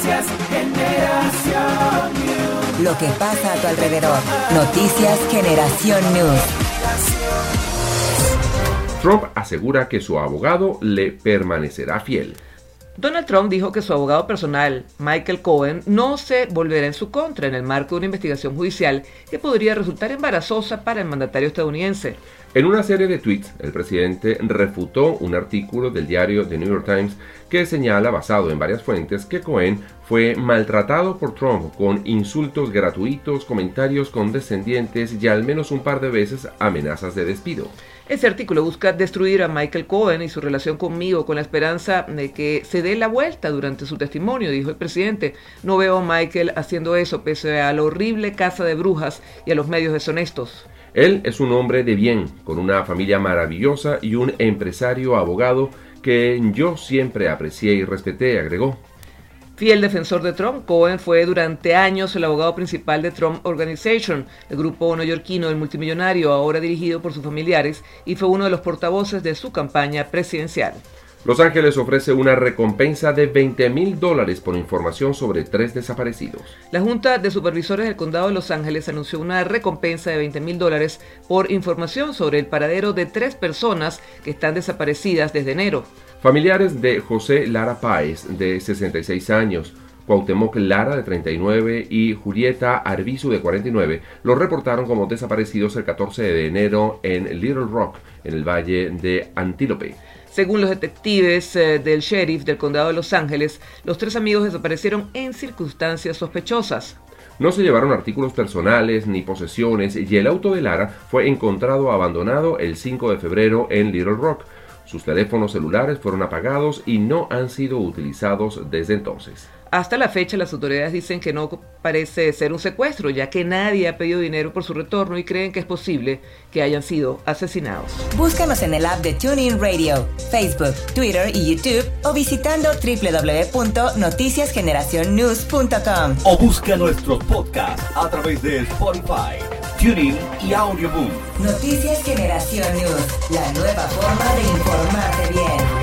Noticias Generación News. Lo que pasa a tu alrededor. Noticias Generación News. Trump asegura que su abogado le permanecerá fiel. Donald Trump dijo que su abogado personal, Michael Cohen, no se volverá en su contra en el marco de una investigación judicial que podría resultar embarazosa para el mandatario estadounidense. En una serie de tweets, el presidente refutó un artículo del diario The New York Times que señala, basado en varias fuentes, que Cohen fue maltratado por Trump con insultos gratuitos, comentarios condescendientes y al menos un par de veces amenazas de despido. Ese artículo busca destruir a Michael Cohen y su relación conmigo con la esperanza de que se dé la vuelta durante su testimonio, dijo el presidente. No veo a Michael haciendo eso pese a la horrible caza de brujas y a los medios deshonestos. Él es un hombre de bien, con una familia maravillosa y un empresario abogado que yo siempre aprecié y respeté, agregó. Fiel defensor de Trump, Cohen fue durante años el abogado principal de Trump Organization, el grupo neoyorquino del multimillonario ahora dirigido por sus familiares, y fue uno de los portavoces de su campaña presidencial. Los Ángeles ofrece una recompensa de $20,000 por información sobre 3 desaparecidos. La Junta de Supervisores del Condado de Los Ángeles anunció una recompensa de $20,000 por información sobre el paradero de 3 personas que están desaparecidas desde enero. Familiares de José Lara Páez, de 66 años, Cuauhtémoc Lara, de 39, y Julieta Arbizu, de 49, los reportaron como desaparecidos el 14 de enero en Little Rock, en el Valle de Antílope. Según los detectives del sheriff del Condado de Los Ángeles, los 3 amigos desaparecieron en circunstancias sospechosas. No se llevaron artículos personales ni posesiones y el auto de Lara fue encontrado abandonado el 5 de febrero en Little Rock. Sus teléfonos celulares fueron apagados y no han sido utilizados desde entonces. Hasta la fecha, las autoridades dicen que no parece ser un secuestro, ya que nadie ha pedido dinero por su retorno y creen que es posible que hayan sido asesinados. Búscanos en el app de TuneIn Radio, Facebook, Twitter y YouTube o visitando www.noticiasgeneracionnews.com. O busca nuestros podcasts a través de Spotify, TuneIn y Audioboom. Noticias Generación News, la nueva forma de informarte bien.